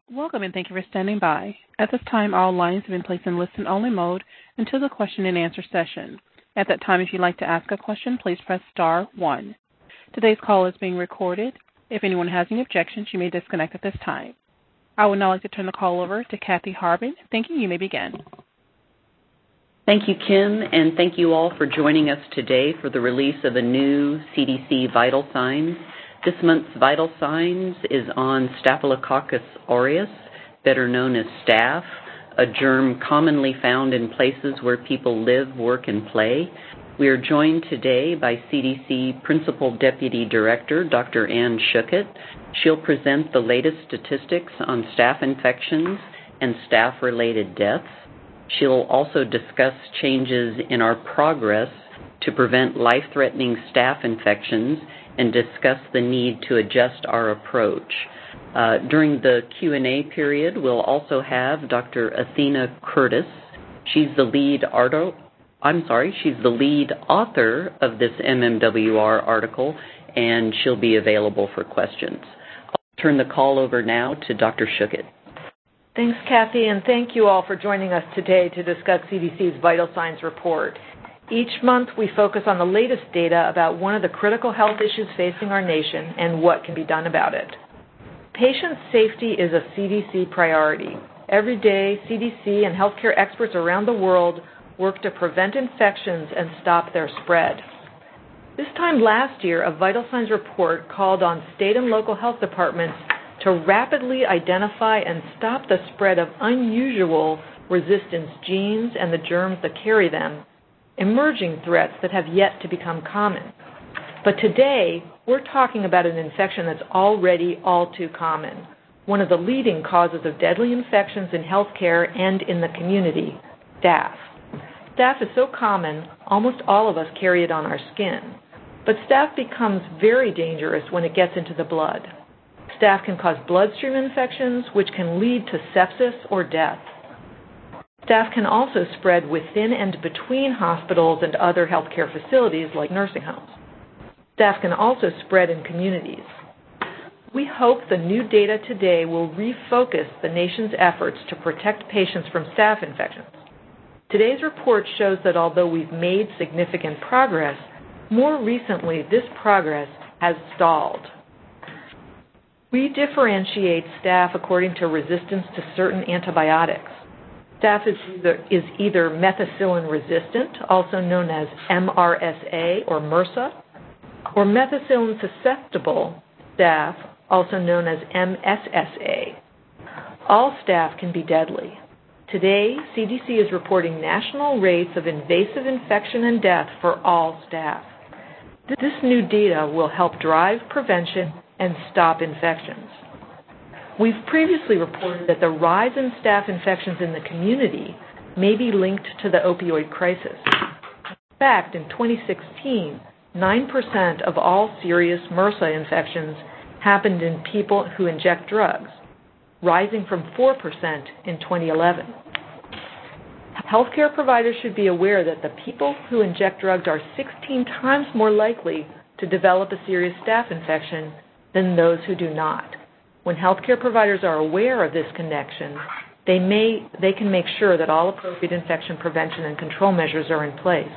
Welcome and thank you for standing by. At this time, all lines have been placed in listen-only mode until the question-and-answer session. At that time, if you'd like to ask a question, please press star 1. Today's call is being recorded. If anyone has any objections, you may disconnect at this time. I would now like to turn the call over to Kathy Harbin. Thank you. You may begin. Thank you, Kim, and thank you all for joining us today for the release of a new CDC Vital Signs. This month's Vital Signs is on Staphylococcus aureus, better known as staph, a germ commonly found in places where people live, work, and play. We are joined today by CDC Principal Deputy Director, Dr. Anne Schuchat. She'll present the latest statistics on staph infections and staph-related deaths. She'll also discuss changes in our progress to prevent life-threatening staph infections and discuss the need to adjust our approach. During the Q&A period, we'll also have Dr. Athena Curtis. She's the lead author of this MMWR article, and she'll be available for questions. I'll turn the call over now to Dr. Schuchat. Thanks, Kathy, and thank you all for joining us today to discuss CDC's Vital Signs report. Each month, we focus on the latest data about one of the critical health issues facing our nation and what can be done about it. Patient safety is a CDC priority. Every day, CDC and healthcare experts around the world work to prevent infections and stop their spread. This time last year, a Vital Signs report called on state and local health departments to rapidly identify and stop the spread of unusual resistance genes and the germs that carry them, emerging threats that have yet to become common. But today, we're talking about an infection that's already all too common, one of the leading causes of deadly infections in healthcare and in the community, staph. Staph is so common, almost all of us carry it on our skin. But staph becomes very dangerous when it gets into the blood. Staph can cause bloodstream infections, which can lead to sepsis or death. Staph can also spread within and between hospitals and other healthcare facilities like nursing homes. Staph can also spread in communities. We hope the new data today will refocus the nation's efforts to protect patients from staph infections. Today's report shows that although we've made significant progress, more recently this progress has stalled. We differentiate staph according to resistance to certain antibiotics. Staph is either methicillin resistant, also known as MRSA or MRSA, or methicillin susceptible staph, also known as MSSA. All staph can be deadly. Today, CDC is reporting national rates of invasive infection and death for all staph. This new data will help drive prevention and stop infections. We've previously reported that the rise in staph infections in the community may be linked to the opioid crisis. In fact, in 2016, 9% of all serious MRSA infections happened in people who inject drugs, rising from 4% in 2011. Healthcare providers should be aware that the people who inject drugs are 16 times more likely to develop a serious staph infection than those who do not. When healthcare providers are aware of this connection, they can make sure that all appropriate infection prevention and control measures are in place.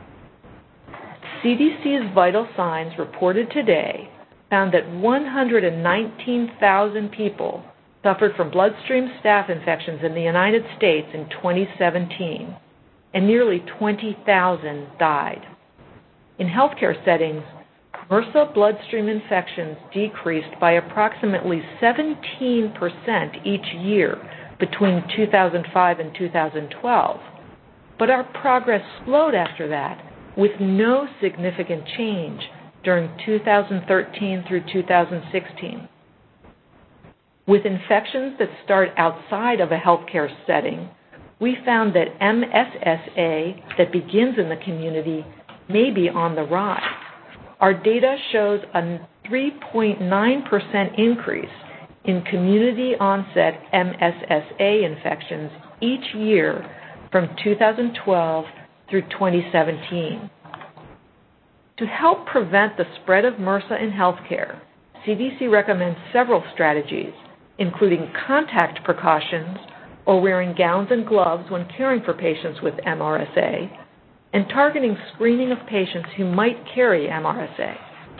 CDC's Vital Signs reported today found that 119,000 people suffered from bloodstream staph infections in the United States in 2017, and nearly 20,000 died. In healthcare settings, MRSA bloodstream infections decreased by approximately 17% each year between 2005 and 2012, but our progress slowed after that with no significant change during 2013 through 2016. With infections that start outside of a healthcare setting, we found that MSSA that begins in the community may be on the rise. Our data shows a 3.9% increase in community-onset MSSA infections each year from 2012 through 2017. To help prevent the spread of MRSA in healthcare, CDC recommends several strategies, including contact precautions or wearing gowns and gloves when caring for patients with MRSA, and targeting screening of patients who might carry MRSA.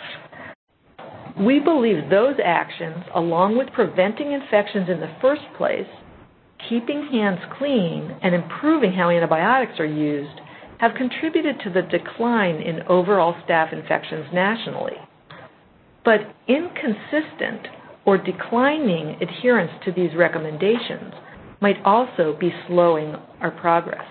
We believe those actions, along with preventing infections in the first place, keeping hands clean, and improving how antibiotics are used, have contributed to the decline in overall staph infections nationally. But inconsistent or declining adherence to these recommendations might also be slowing our progress.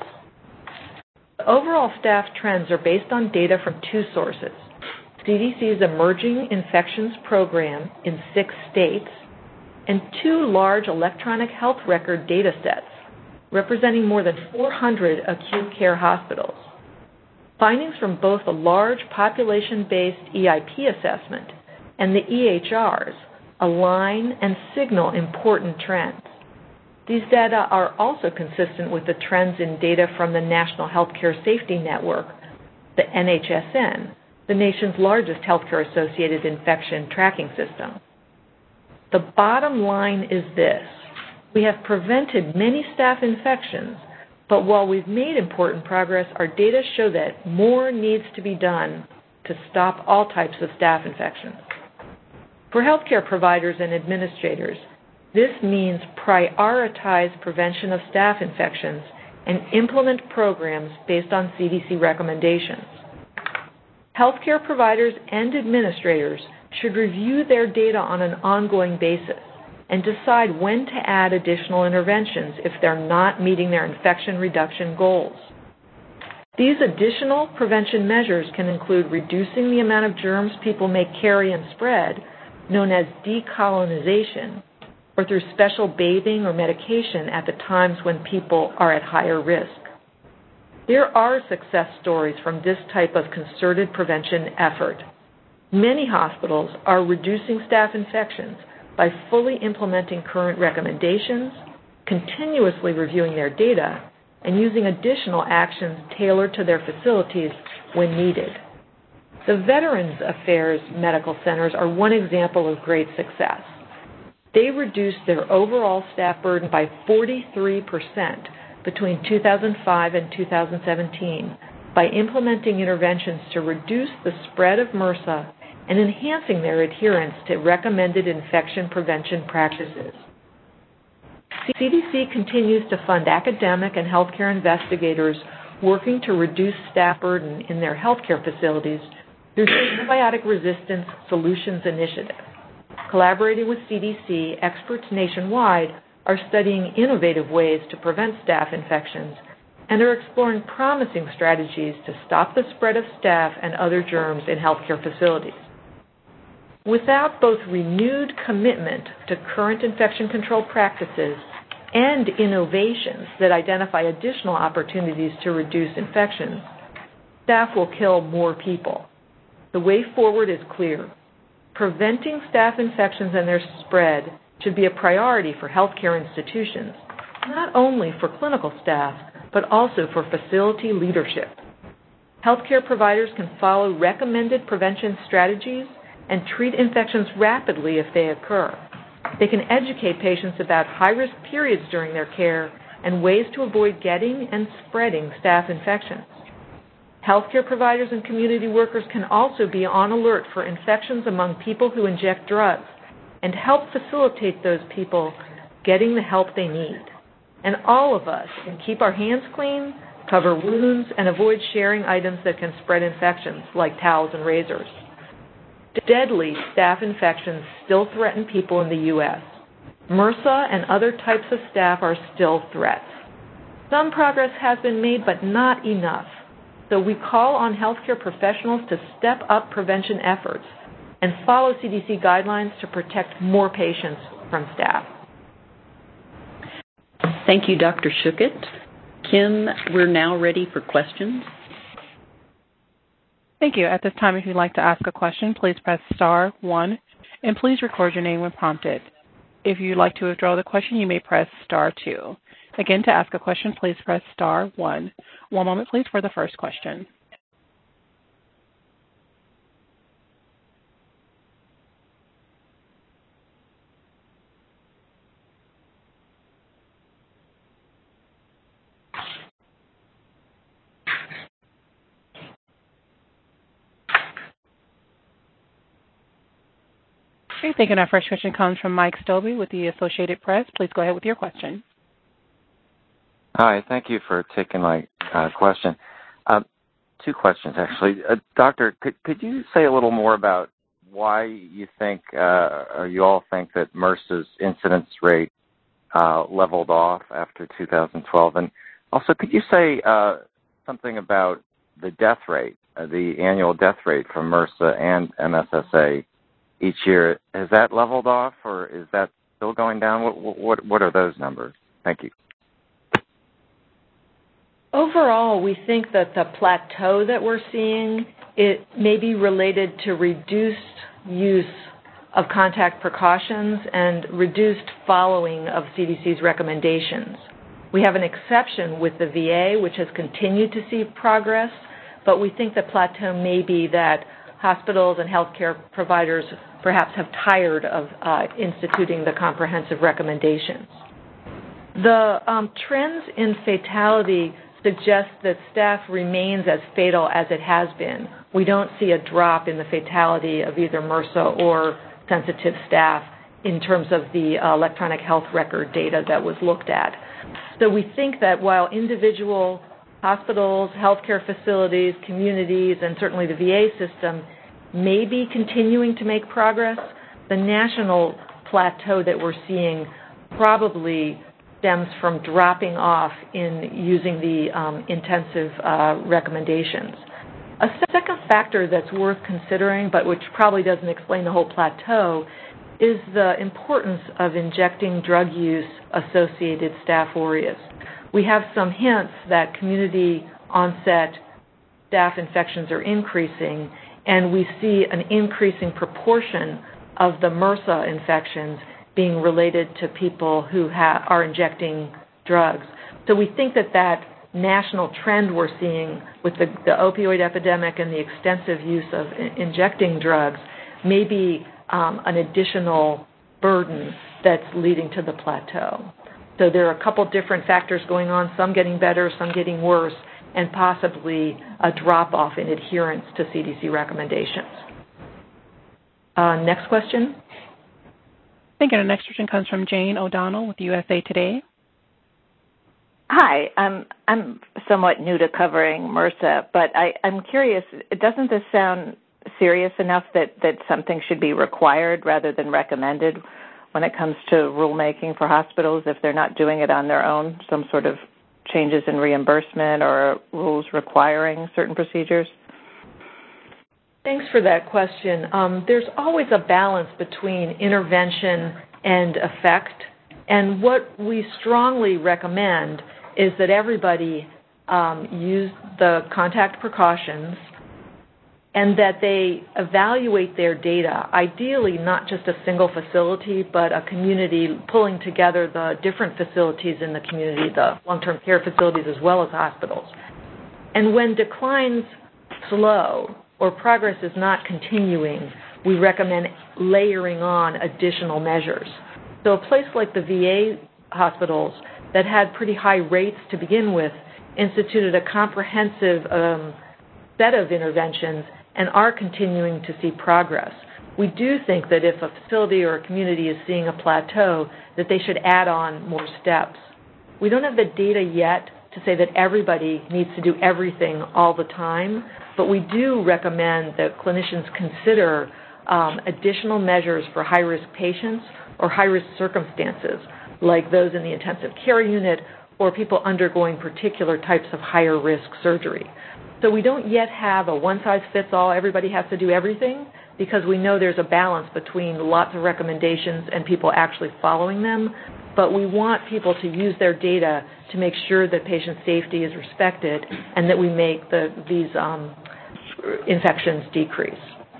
The overall staph trends are based on data from two sources: CDC's Emerging Infections Program in 6 states and 2 large electronic health record data sets representing more than 400 acute care hospitals. Findings from both the large population-based EIP assessment and the EHRs align and signal important trends. These data are also consistent with the trends in data from the National Healthcare Safety Network, the NHSN, the nation's largest healthcare-associated infection tracking system. The bottom line is this: we have prevented many staph infections, but while we've made important progress, our data show that more needs to be done to stop all types of staph infections. For healthcare providers and administrators, this means prioritize prevention of staph infections and implement programs based on CDC recommendations. Healthcare providers and administrators should review their data on an ongoing basis and decide when to add additional interventions if they're not meeting their infection reduction goals. These additional prevention measures can include reducing the amount of germs people may carry and spread, known as decolonization, or through special bathing or medication at the times when people are at higher risk. There are success stories from this type of concerted prevention effort. Many hospitals are reducing staph infections by fully implementing current recommendations, continuously reviewing their data, and using additional actions tailored to their facilities when needed. The Veterans Affairs Medical Centers are one example of great success. They reduced their overall staph burden by 43% between 2005 and 2017 by implementing interventions to reduce the spread of MRSA and enhancing their adherence to recommended infection prevention practices. CDC continues to fund academic and healthcare investigators working to reduce staph burden in their healthcare facilities through the Antibiotic Resistance Solutions Initiative. Collaborating with CDC, experts nationwide are studying innovative ways to prevent staph infections and are exploring promising strategies to stop the spread of staph and other germs in healthcare facilities. Without both renewed commitment to current infection control practices and innovations that identify additional opportunities to reduce infections, staph will kill more people. The way forward is clear. Preventing staph infections and their spread should be a priority for healthcare institutions, not only for clinical staff, but also for facility leadership. Healthcare providers can follow recommended prevention strategies and treat infections rapidly if they occur. They can educate patients about high-risk periods during their care and ways to avoid getting and spreading staph infections. Healthcare providers and community workers can also be on alert for infections among people who inject drugs and help facilitate those people getting the help they need. And all of us can keep our hands clean, cover wounds, and avoid sharing items that can spread infections, like towels and razors. Deadly staph infections still threaten people in the U.S. MRSA and other types of staph are still threats. Some progress has been made, but not enough. So we call on healthcare professionals to step up prevention efforts and follow CDC guidelines to protect more patients from staph. Thank you, Dr. Schuchat. Kim, we're now ready for questions. Thank you. At this time, if you'd like to ask a question, please press star 1, and please record your name when prompted. If you'd like to withdraw the question, you may press star 2. Again, to ask a question, please press star 1. One moment, please, for the first question. Okay, thank you. Our first question comes from Mike Stobbe with the Associated Press. Please go ahead with your question. Hi, thank you for taking my question. Two questions, actually. Doctor, could you say a little more about why you think, or you all think that MRSA's incidence rate leveled off after 2012? And also, could you say something about the death rate, the annual death rate from MRSA and MSSA each year? Has that leveled off, or is that still going down? What are those numbers? Thank you. Overall, we think that the plateau that we're seeing, it may be related to reduced use of contact precautions and reduced following of CDC's recommendations. We have an exception with the VA, which has continued to see progress, but we think the plateau may be that hospitals and healthcare providers perhaps have tired of instituting the comprehensive recommendations. The trends in fatality suggest that staph remains as fatal as it has been. We don't see a drop in the fatality of either MRSA or sensitive staph in terms of the electronic health record data that was looked at. So we think that while individual hospitals, healthcare facilities, communities, and certainly the VA system may be continuing to make progress, the national plateau that we're seeing probably stems from dropping off in using the intensive recommendations. A second factor that's worth considering, but which probably doesn't explain the whole plateau, is the importance of injecting drug use associated Staph aureus. We have some hints that community onset staph infections are increasing, and we see an increasing proportion of the MRSA infections being related to people who are injecting drugs. So we think that that national trend we're seeing with the opioid epidemic and the extensive use of injecting drugs may be an additional burden that's leading to the plateau. So there are a couple different factors going on, some getting better, some getting worse, and possibly a drop-off in adherence to CDC recommendations. Next question. Thank you. The next question comes from Jane O'Donnell with USA Today. Hi, I'm somewhat new to covering MRSA, but I'm curious, doesn't this sound serious enough that something should be required rather than recommended when it comes to rulemaking for hospitals if they're not doing it on their own, some sort of changes in reimbursement or rules requiring certain procedures? Thanks for that question. There's always a balance between intervention and effect, and what we strongly recommend is that everybody use the contact precautions and that they evaluate their data, ideally not just a single facility, but a community pulling together the different facilities in the community, the long-term care facilities as well as hospitals. And when declines slow or progress is not continuing, we recommend layering on additional measures. So a place like the VA hospitals that had pretty high rates to begin with instituted a comprehensive set of interventions and are continuing to see progress. We do think that if a facility or a community is seeing a plateau, that they should add on more steps. We don't have the data yet to say that everybody needs to do everything all the time, but we do recommend that clinicians consider additional measures for high-risk patients or high-risk circumstances, like those in the intensive care unit or people undergoing particular types of higher-risk surgery. So we don't yet have a one-size-fits-all, everybody has to do everything, because we know there's a balance between lots of recommendations and people actually following them, but we want people to use their data to make sure that patient safety is respected and that we make these infections decrease.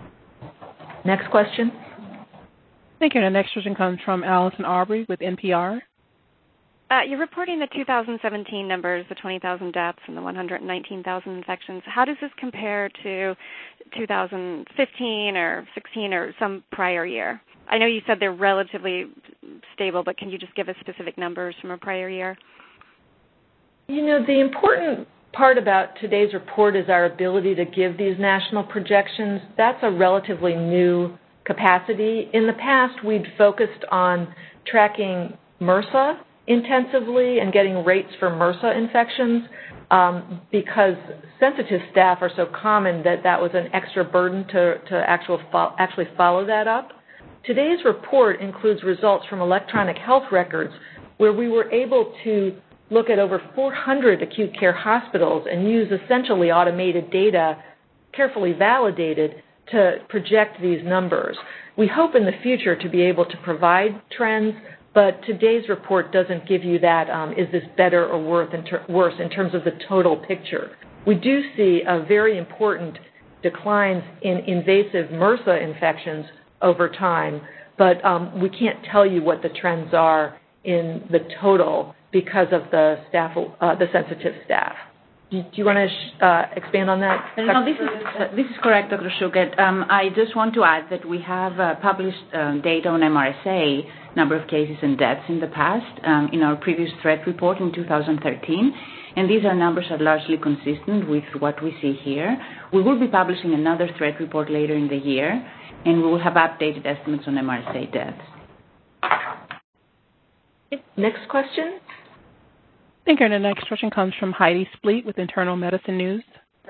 Next question. Thank you. The next question comes from Allison Aubrey with NPR. You're reporting the 2017 numbers, the 20,000 deaths and the 119,000 infections. How does this compare to 2015 or 16 or some prior year? I know you said they're relatively stable, but can you just give us specific numbers from a prior year? You know, the important part about today's report is our ability to give these national projections. That's a relatively new capacity. In the past, we'd focused on tracking MRSA intensively and getting rates for MRSA infections because sensitive staph are so common that was an extra burden to actually follow that up. Today's report includes results from electronic health records where we were able to look at over 400 acute care hospitals and use essentially automated data, carefully validated, to project these numbers. We hope in the future to be able to provide trends, but today's report doesn't give you that, is this better or worse in terms of the total picture. We do see a very important declines in invasive MRSA infections over time, but we can't tell you what the trends are in the total because of the sensitive staph. Do you want to expand on that? No, this is correct, Dr. Schuchat. I just want to add that we have published data on MRSA, number of cases and deaths in the past, in our previous threat report in 2013, and these numbers are largely consistent with what we see here. We will be publishing another threat report later in the year, and we will have updated estimates on MRSA deaths. Next question. Thank you. And the next question comes from Heidi Spleet with Internal Medicine News.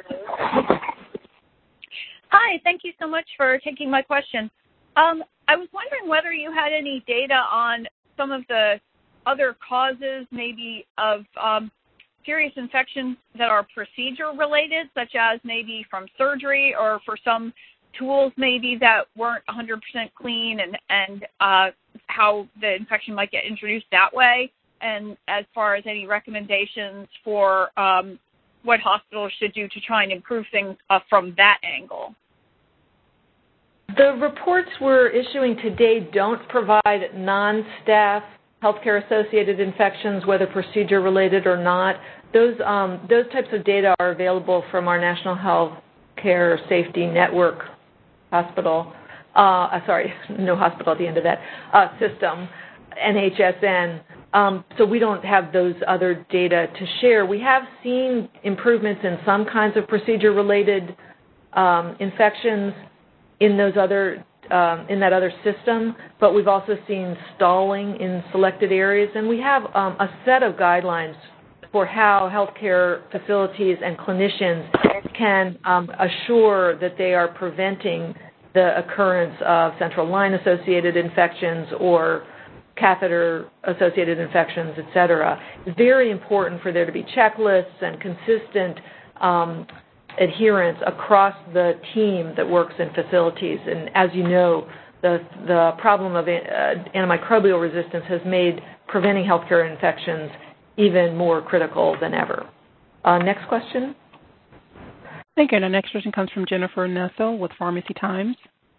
Hi, thank you so much for taking my question. I was wondering whether you had any data on some of the other causes maybe of serious infections that are procedure-related, such as maybe from surgery or for some tools maybe that weren't 100% clean and how the infection might get introduced that way, and as far as any recommendations for what hospitals should do to try and improve things from that angle. The reports we're issuing today don't provide non-staph healthcare-associated infections, whether procedure-related or not. Those types of data are available from our National Health Care Safety Network hospital, no hospital at the end of that, system, NHSN. So we don't have those other data to share. We have seen improvements in some kinds of procedure-related infections in those other in that other system, but we've also seen stalling in selected areas, and we have a set of guidelines for how healthcare facilities and clinicians can assure that they are preventing the occurrence of central line-associated infections or catheter-associated infections, et cetera. It's very important for there to be checklists and consistent adherence across the team that works in facilities. And as you know, the problem of antimicrobial resistance has made preventing healthcare infections even more critical than ever. Next question. Thank you. And our next question comes from Jennifer Nessel with Pharmacy Times.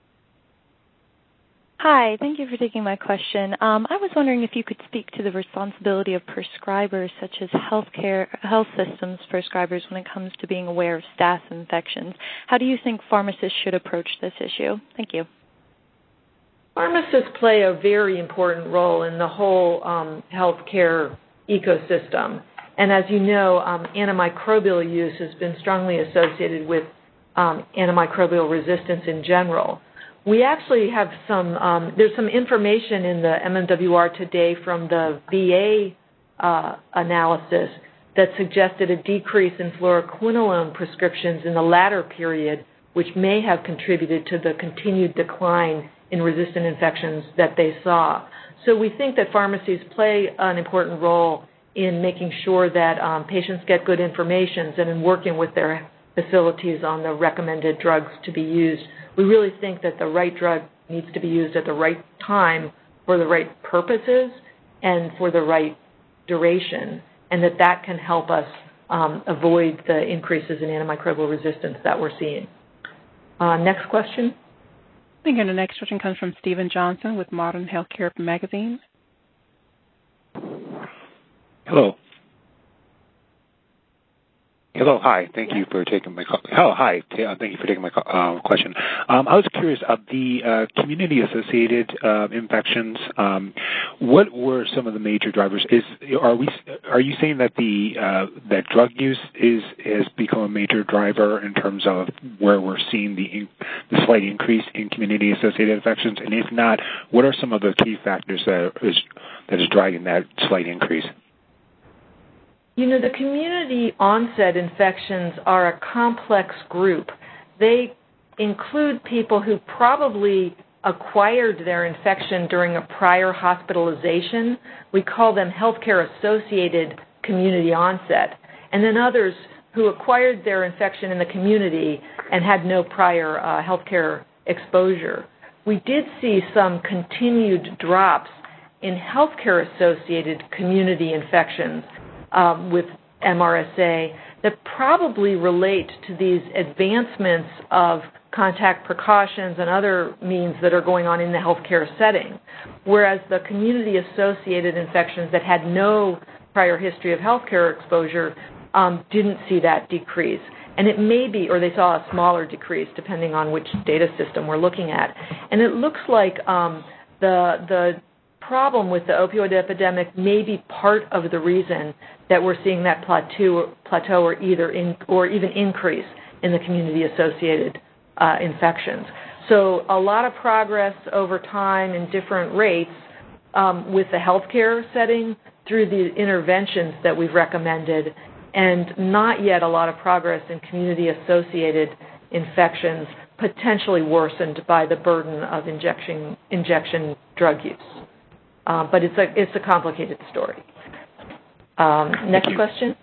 Hi, thank you for taking my question. I was wondering if you could speak to the responsibility of prescribers such as health systems prescribers when it comes to being aware of staph infections. How do you think pharmacists should approach this issue? Thank you. Pharmacists play a very important role in the whole healthcare ecosystem. And as you know, antimicrobial use has been strongly associated with antimicrobial resistance in general. We actually have there's some information in the MMWR today from the VA analysis that suggested a decrease in fluoroquinolone prescriptions in the latter period, which may have contributed to the continued decline in resistant infections that they saw. So we think that pharmacies play an important role in making sure that patients get good information and in working with their facilities on the recommended drugs to be used. We really think that the right drug needs to be used at the right time for the right purposes and for the right duration, and that can help us avoid the increases in antimicrobial resistance that we're seeing. Next question. Thank you. And the next question comes from Stephen Johnson with Modern Healthcare Magazine. Hello. Hello, hi. Thank you for taking my call. Oh, hi. Thank you for taking my question. I was curious of the community-associated infections. What were some of the major drivers? Are you saying that that drug use has become a major driver in terms of where we're seeing the slight increase in community-associated infections? And if not, what are some of the key factors that is driving that slight increase? The community onset infections are a complex group. They include people who probably acquired their infection during a prior hospitalization. We call them healthcare-associated community onset. And then others who acquired their infection in the community and had no prior healthcare exposure. We did see some continued drops in healthcare-associated community infections with MRSA that probably relate to these advancements of contact precautions and other means that are going on in the healthcare setting, whereas the community-associated infections that had no prior history of healthcare exposure didn't see that decrease. And it may be, or they saw a smaller decrease, depending on which data system we're looking at. And it looks like the problem with the opioid epidemic may be part of the reason that we're seeing that plateau or even increase in the community-associated infections. So a lot of progress over time in different rates with the healthcare setting through the interventions that we've recommended, and not yet a lot of progress in community-associated infections, potentially worsened by the burden of injection drug use. But it's a complicated story. Next question.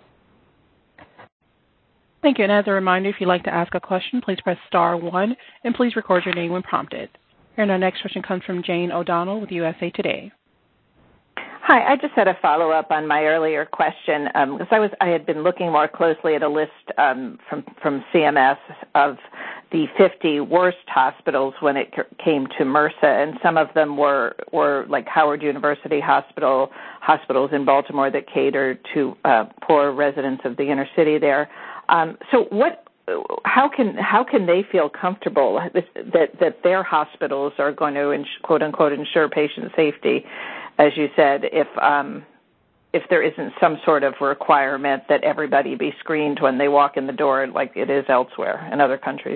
Thank you. And as a reminder, if you'd like to ask a question, please press *1, and please record your name when prompted. And our next question comes from Jane O'Donnell with USA Today. Hi, I just had a follow-up on my earlier question because I had been looking more closely at a list from CMS of the 50 worst hospitals when it came to MRSA, and some of them were like Howard University Hospital, hospitals in Baltimore that cater to poor residents of the inner city there. So how can they feel comfortable that their hospitals are going to, quote unquote, ensure patient safety, as you said, if there isn't some sort of requirement that everybody be screened when they walk in the door like it is elsewhere in other countries?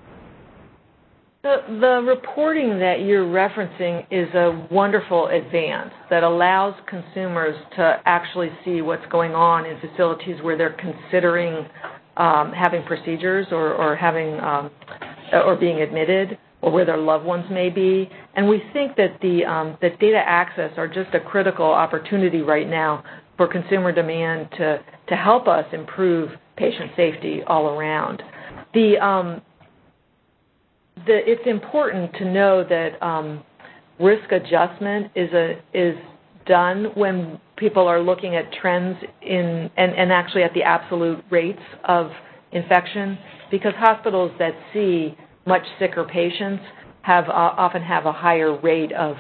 The reporting that you're referencing is a wonderful advance that allows consumers to actually see what's going on in facilities where they're considering having procedures or having or being admitted, or where their loved ones may be. And we think that that data access are just a critical opportunity right now for consumer demand to help us improve patient safety all around. It's important to know that risk adjustment is done when people are looking at trends and actually at the absolute rates of infection, because hospitals that see much sicker patients often have a higher rate of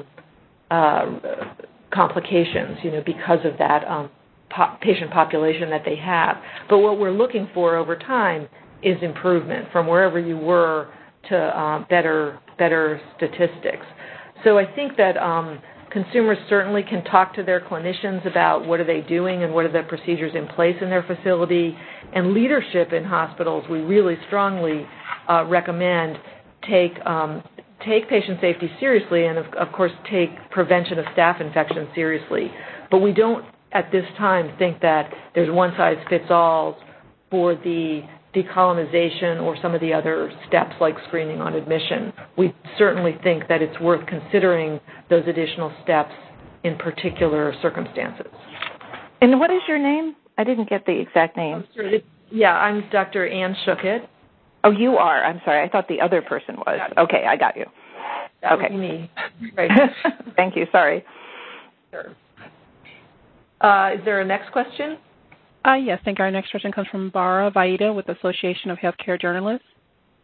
complications, because of that patient population that they have. But what we're looking for over time is improvement from wherever you were to better statistics. So I think that consumers certainly can talk to their clinicians about what are they doing and what are the procedures in place in their facility. And leadership in hospitals, we really strongly recommend take patient safety seriously, and of course take prevention of staph infection seriously. But we don't at this time think that there's one size fits all for the decolonization or some of the other steps like screening on admission. We certainly think that it's worth considering those additional steps in particular circumstances. And what is your name? I didn't get the exact name. I'm Dr. Ann Schuchat. Oh, you are. I'm sorry. I thought the other person was. Okay, I got you. That would be me. Right. Thank you. Sorry. Sure. Is there a next question? Yes, thank you. Our next question comes from Bara Vaida with Association of Healthcare Journalists.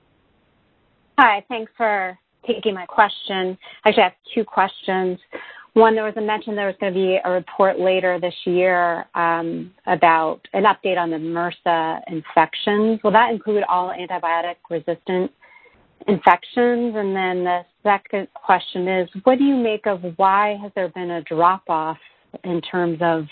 Hi, thanks for taking my question. Actually, I have two questions. One, there was a mention there was going to be a report later this year about an update on the MRSA infections. Will that include all antibiotic-resistant infections? And then the second question is, what do you make of why has there been a drop-off in terms of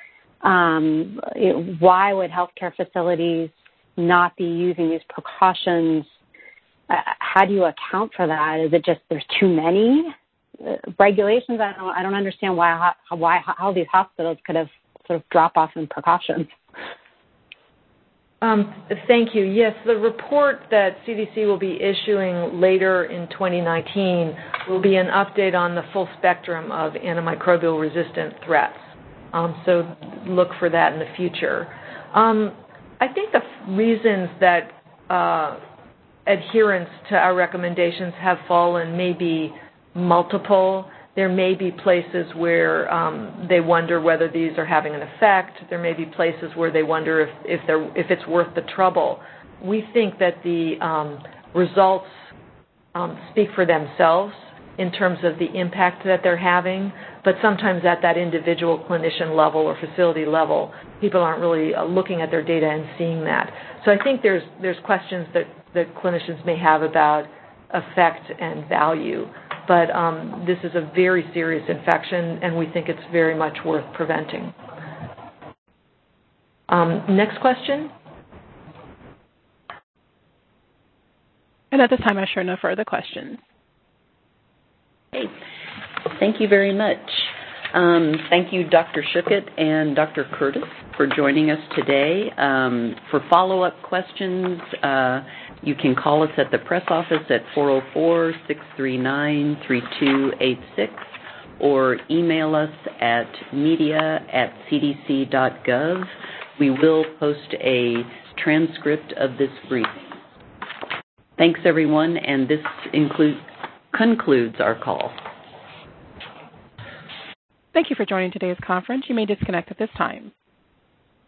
why would healthcare facilities not be using these precautions? How do you account for that? Is it just there's too many regulations? I don't understand how these hospitals could have sort of drop off in precautions. Thank you. Yes, the report that CDC will be issuing later in 2019 will be an update on the full spectrum of antimicrobial resistant threats. So look for that in the future. I think the reasons that adherence to our recommendations have fallen may be multiple. There may be places where they wonder whether these are having an effect. There may be places where they wonder if it's worth the trouble. We think that the results speak for themselves in terms of the impact that they're having, but sometimes at that individual clinician level or facility level, people aren't really looking at their data and seeing that. So I think there's questions that clinicians may have about effect and value. But this is a very serious infection, and we think it's very much worth preventing. Next question. And at this time, I show no further questions. Okay. Thank you very much. Thank you, Dr. Schuchat and Dr. Curtis, for joining us today. For follow-up questions, you can call us at the press office at 404-639-3286 or email us at media@cdc.gov. We will post a transcript of this briefing. Thanks, everyone, and this concludes our call. Thank you for joining today's conference. You may disconnect at this time.